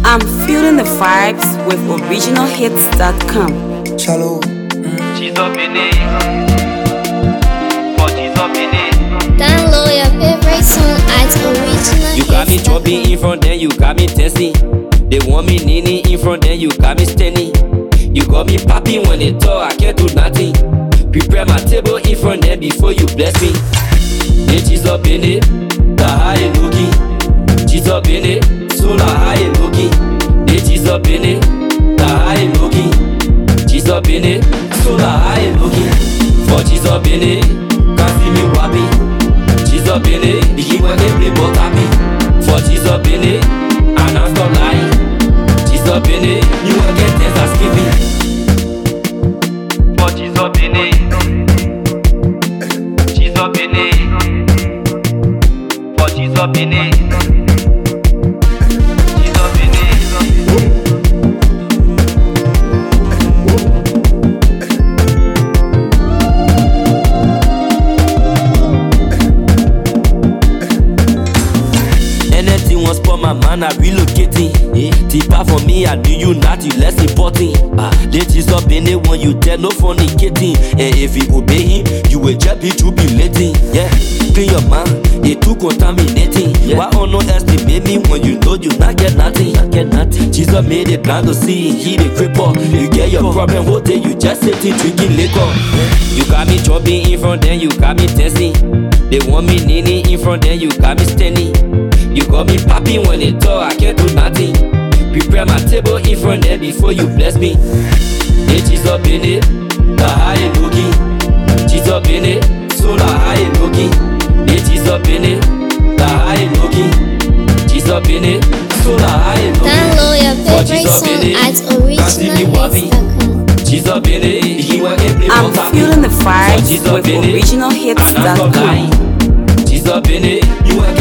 I'm feeling the vibes with originalhits.com. Shallow. She's up in it. But she's up in it. Download your favorite song at originalhits.com. You got me chopping in front, then you got me testing. They want me nini in front, then you got me standing. You got me popping when they talk, I can't do nothing. Prepare my table in front, then before you bless me. Then she's up in it, the high looking. She's up in it, so the high looking. Then she's up in it, the high looking. She's up in it, so the high looking. For she's up in it, can't see me whopping. She's up in it, the keep working play but happy. For she's up in it, and I stop lying. She's up in it, you will get things as skipping. But she's up in it. She's up in it. But she's up in it. She's up in it. Anything was for my man, I relocating. Deeper for me, I do you not, you less important. Ladies up in it when you tell no fornicating. And if you obey him, you will just be jubilating. Yeah, clean your mind, it too contaminating. Why on no estimate me when you know you not get nothing? Jesus made it plan to see, he the cripple. You get your problem, what day you just sitting drinking liquor. You got me chopping in front, then you got me testing. They want me nini in front, then you got me standing. You got me popping when they talk, I can't do nothing. Prepare my table in front there before you bless me. Then she's up in it, the high looking. She's up in it, so the high looking. Then she's up in it, the high looking. She's up in it, so the high looking. Download your But favorite she's up in song it, at can't see me whopping. originalhits.com. She's up in it, he working play I'm but happy. feeling the vibes She's up with in it, and I stop originalhits.com. lying. She's up in it, you working